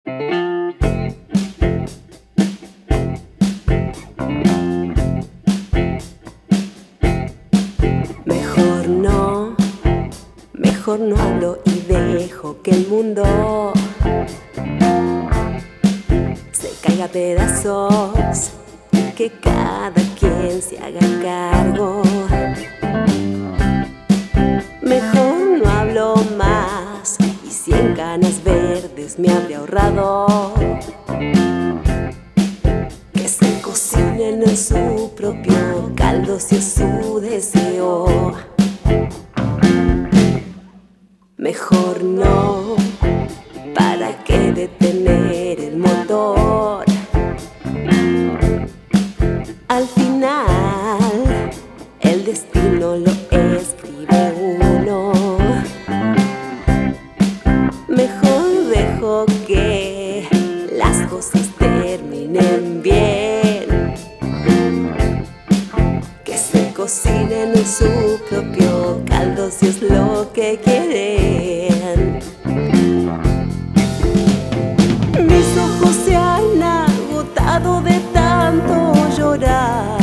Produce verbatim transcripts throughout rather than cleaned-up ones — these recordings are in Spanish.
Mejor no, mejor no hablo y dejo que el mundo se caiga a pedazos, que cada quien se haga cargo. Mejor no hablo más y cien canas verdes me habría ahorrado. Que se cocinen en su propio caldo si es su deseo. Mejor no, ¿para qué detener el motor? Al final, el destino lo escribe uno. Mejor dejo que las cosas terminen bien, que se cocinen en su propio caldo si es lo que quieren. Mis ojos se han agotado de tanto llorar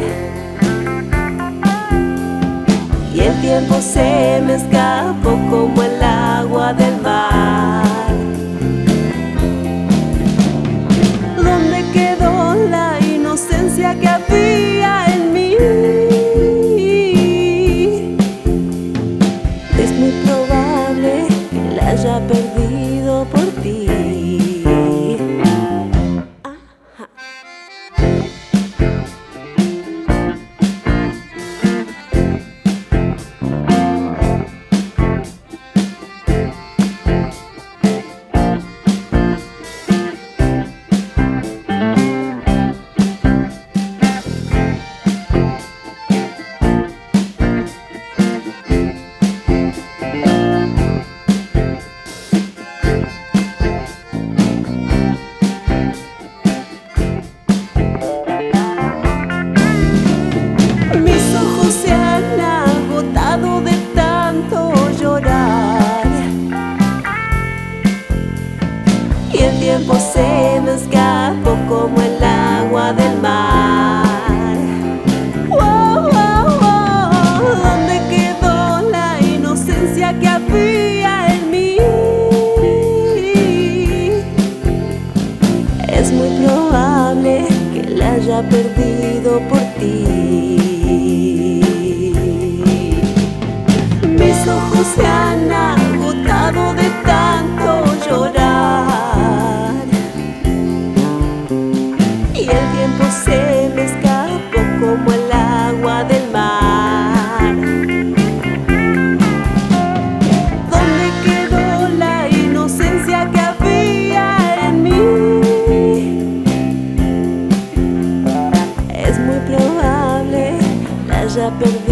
y el tiempo se me escapó como el agua del mar. ¿Dónde quedó la inocencia que había en mí? Es muy probable que la haya perdido por ti. El tiempo se me escapó como el agua del mar. Wow, wow, wow. ¿Dónde quedó la inocencia que había en mí? Es muy probable que la haya perdido por ti. Mis ojos se han agotado de tanto llorar y el tiempo se me escapó como el agua del mar. ¿Dónde quedó la inocencia que había en mí? Es muy probable la haya perdido